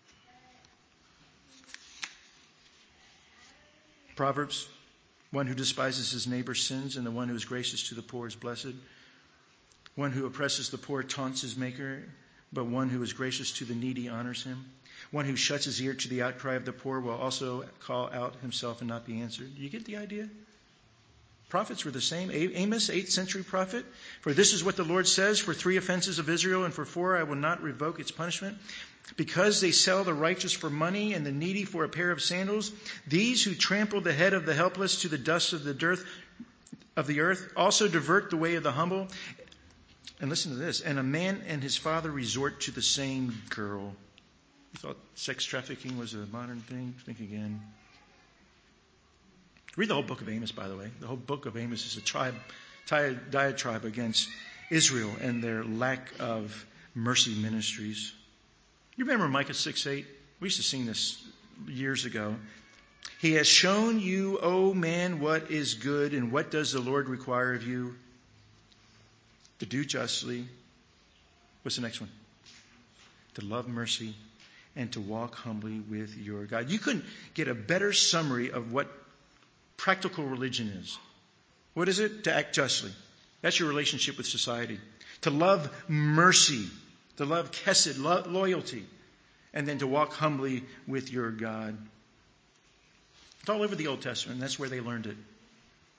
Proverbs, one who despises his neighbor sins, and the one who is gracious to the poor is blessed. One who oppresses the poor taunts his maker, but one who is gracious to the needy honors him. One who shuts his ear to the outcry of the poor will also call out himself and not be answered. Do you get the idea? Prophets were the same. Amos, 8th century prophet. For this is what the Lord says, for 3 offenses of Israel, and for 4 I will not revoke its punishment. Because they sell the righteous for money and the needy for a pair of sandals, these who trample the head of the helpless to the dust of the earth also divert the way of the humble. And listen to this. And a man and his father resort to the same girl. You thought sex trafficking was a modern thing? Think again. Read the whole book of Amos, by the way. The whole book of Amos is a diatribe against Israel and their lack of mercy ministries. You remember Micah 6:8? We used to sing this years ago. He has shown you, O man, what is good, and what does the Lord require of you? To do justly. What's the next one? To love mercy and to walk humbly with your God. You couldn't get a better summary of what practical religion is. What is it? To act justly. That's your relationship with society. To love mercy. To love chesed, loyalty. And then to walk humbly with your God. It's all over the Old Testament. That's where they learned it.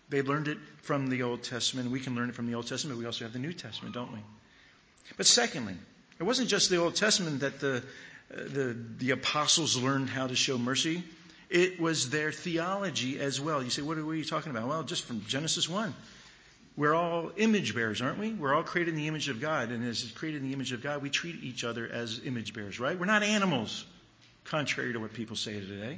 They learned it from the Old Testament. We can learn it from the Old Testament. But we also have the New Testament, don't we? But secondly, it wasn't just the Old Testament that the apostles learned how to show mercy. It was their theology as well. You say, what are you talking about? Well, just from Genesis 1. We're all image bearers, aren't we? We're all created in the image of God. And as created in the image of God, we treat each other as image bearers, right? We're not animals, contrary to what people say today.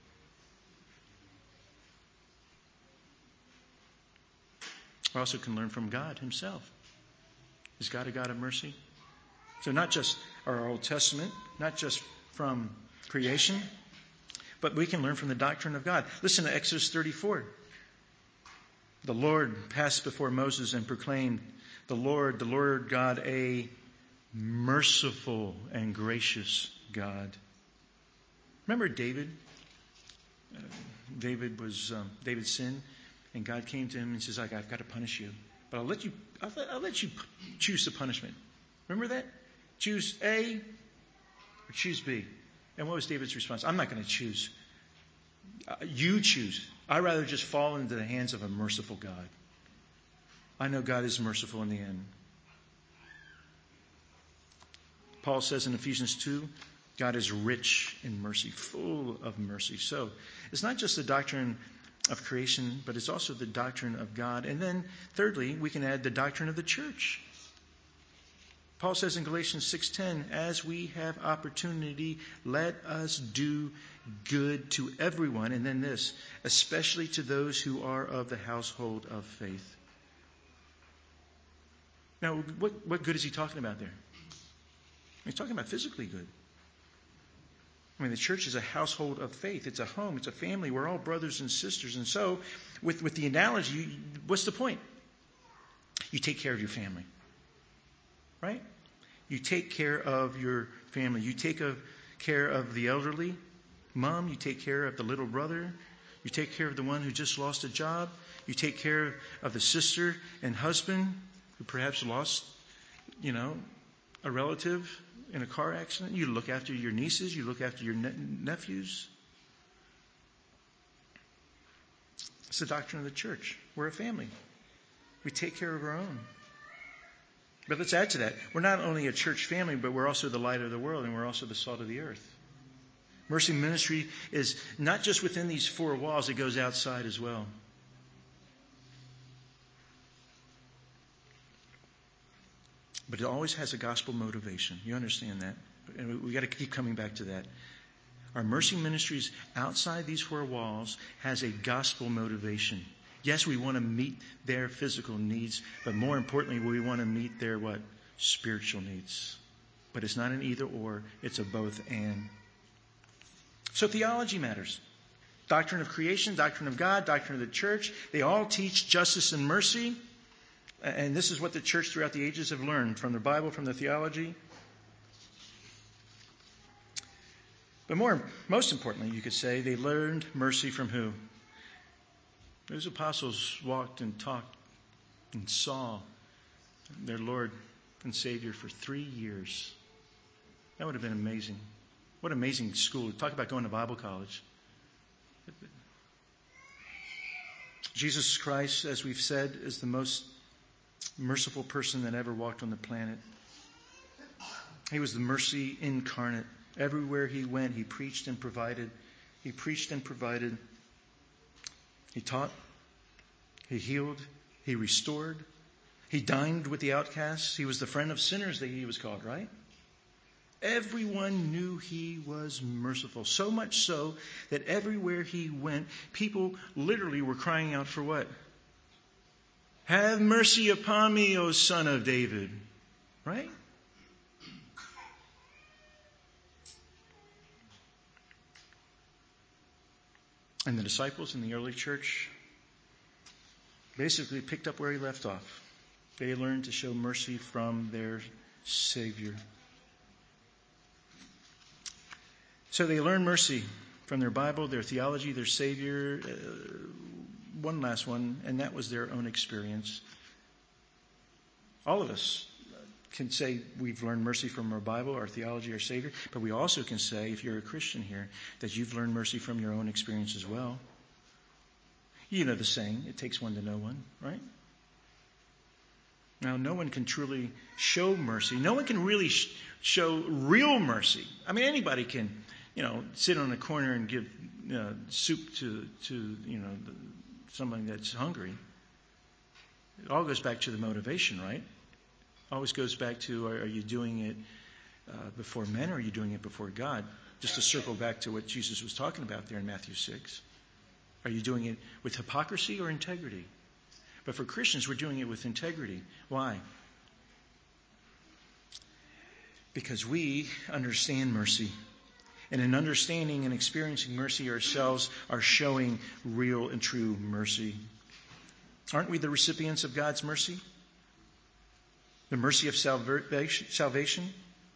We also can learn from God himself. Is God a God of mercy? So not just our Old Testament, not just from creation, but we can learn from the doctrine of God. Listen to Exodus 34. The Lord passed before Moses and proclaimed, the Lord God, a merciful and gracious God. Remember David? David sinned, and God came to him and says, I've got to punish you. But I'll let you choose the punishment. Remember that? Choose A or choose B. And what was David's response? I'm not going to choose. You choose. I'd rather just fall into the hands of a merciful God. I know God is merciful in the end. Paul says in Ephesians 2, God is rich in mercy, full of mercy. So it's not just the doctrine of creation, but it's also the doctrine of God. And then thirdly, we can add the doctrine of the church. Paul says in Galatians 6:10, as we have opportunity, let us do good to everyone. And then this, especially to those who are of the household of faith. Now, what good is he talking about there? He's talking about physically good. I mean, the church is a household of faith. It's a home. It's a family. We're all brothers and sisters. And so, with the analogy, what's the point? You take care of your family. Right? You take care of your family. You take care of the elderly. Mom, you take care of the little brother. You take care of the one who just lost a job. You take care of the sister and husband who perhaps lost, a relative in a car accident. You look after your nieces. You look after your nephews. It's the doctrine of the church. We're a family. We take care of our own. But let's add to that. We're not only a church family, but we're also the light of the world, and we're also the salt of the earth. Mercy ministry is not just within these four walls, it goes outside as well. But it always has a gospel motivation. You understand that? And we got to keep coming back to that. Our mercy ministries outside these four walls has a gospel motivation. Yes, we want to meet their physical needs, but more importantly, we want to meet their what? Spiritual needs. But it's not an either or, it's a both and. So theology matters. Doctrine of creation, doctrine of God, doctrine of the church, they all teach justice and mercy. And this is what the church throughout the ages have learned from the Bible, from the theology. But most importantly, you could say, they learned mercy from who? Those apostles walked and talked and saw their Lord and Savior for 3 years. That would have been amazing. What amazing school. Talk about going to Bible college. Jesus Christ, as we've said, is the most merciful person that ever walked on the planet. He was the mercy incarnate. Everywhere he went, he preached and provided. He preached and provided. He taught, he healed, he restored, he dined with the outcasts. He was the friend of sinners that he was called, right? Everyone knew he was merciful. So much so that everywhere he went, people literally were crying out for what? Have mercy upon me, O Son of David. Right? And the disciples in the early church basically picked up where he left off. They learned to show mercy from their Savior. So they learned mercy from their Bible, their theology, their Savior. One last one, and that was their own experience. All of us can say we've learned mercy from our Bible, our theology, our Savior, but we also can say, if you're a Christian here, that you've learned mercy from your own experience as well. You know the saying, it takes one to know one, right? Now, no one can truly show mercy. No one can really show real mercy. I mean, anybody can, sit on a corner and give soup to somebody that's hungry. It all goes back to the motivation, right? Always goes back to, are you doing it before men, or are you doing it before God? Just to circle back to what Jesus was talking about there in Matthew 6. Are you doing it with hypocrisy or integrity? But for Christians, we're doing it with integrity. Why? Because we understand mercy. And in understanding and experiencing mercy ourselves are showing real and true mercy. Aren't we the recipients of God's mercy? The mercy of salvation?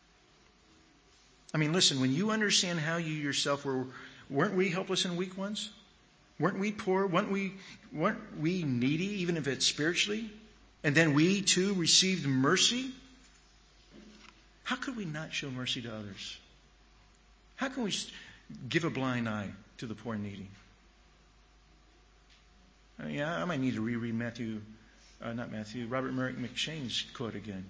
I mean, listen, when you understand how you yourself weren't we helpless and weak ones? Weren't we poor? Weren't we needy, even if it's spiritually? And then we too received mercy? How could we not show mercy to others? How can we give a blind eye to the poor and needy? I might need to reread Robert Merrick McShane's quote again.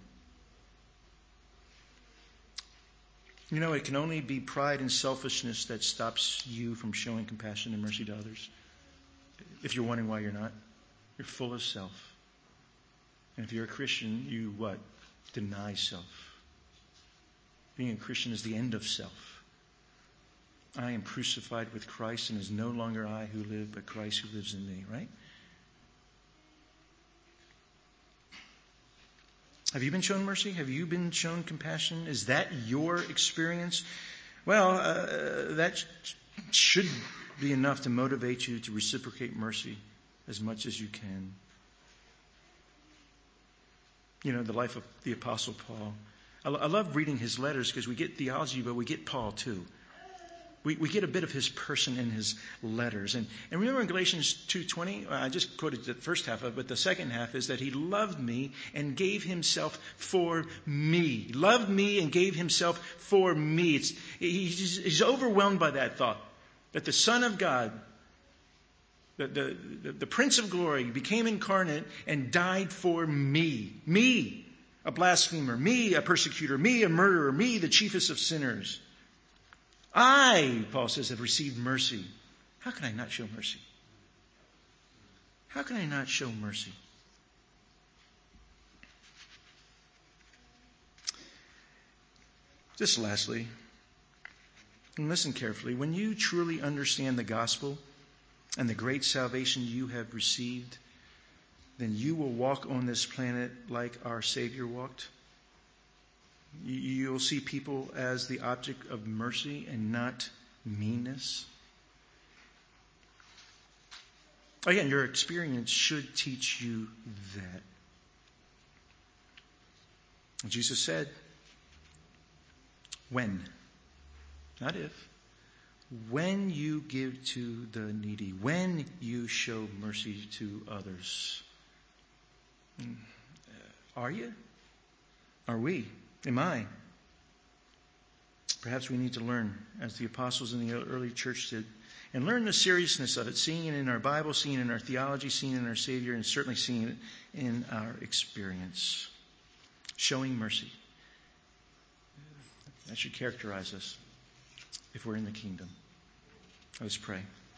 It can only be pride and selfishness that stops you from showing compassion and mercy to others. If you're wondering why you're not, you're full of self. And if you're a Christian, you what? Deny self. Being a Christian is the end of self. I am crucified with Christ, and it is no longer I who live, but Christ who lives in me, right? Have you been shown mercy? Have you been shown compassion? Is that your experience? Well, that should be enough to motivate you to reciprocate mercy as much as you can. The life of the Apostle Paul. I love reading his letters because we get theology, but we get Paul too. We get a bit of his person in his letters. And remember in Galatians 2:20, I just quoted the first half of it, but the second half is that he loved me and gave himself for me. He loved me and gave himself for me. He's overwhelmed by that thought, that the Son of God, the Prince of Glory, became incarnate and died for me. Me, a blasphemer. Me, a persecutor. Me, a murderer. Me, the chiefest of sinners. I, Paul says, have received mercy. How can I not show mercy? How can I not show mercy? Just lastly, and listen carefully, when you truly understand the gospel and the great salvation you have received, then you will walk on this planet like our Savior walked. You'll see people as the object of mercy and not meanness. Again, your experience should teach you that. Jesus said, when, not if, when you give to the needy, when you show mercy to others. Are you? Are we? Am I? Perhaps we need to learn, as the apostles in the early church did, and learn the seriousness of it, seeing it in our Bible, seeing it in our theology, seeing it in our Savior, and certainly seeing it in our experience. Showing mercy. That should characterize us if we're in the kingdom. Let's pray.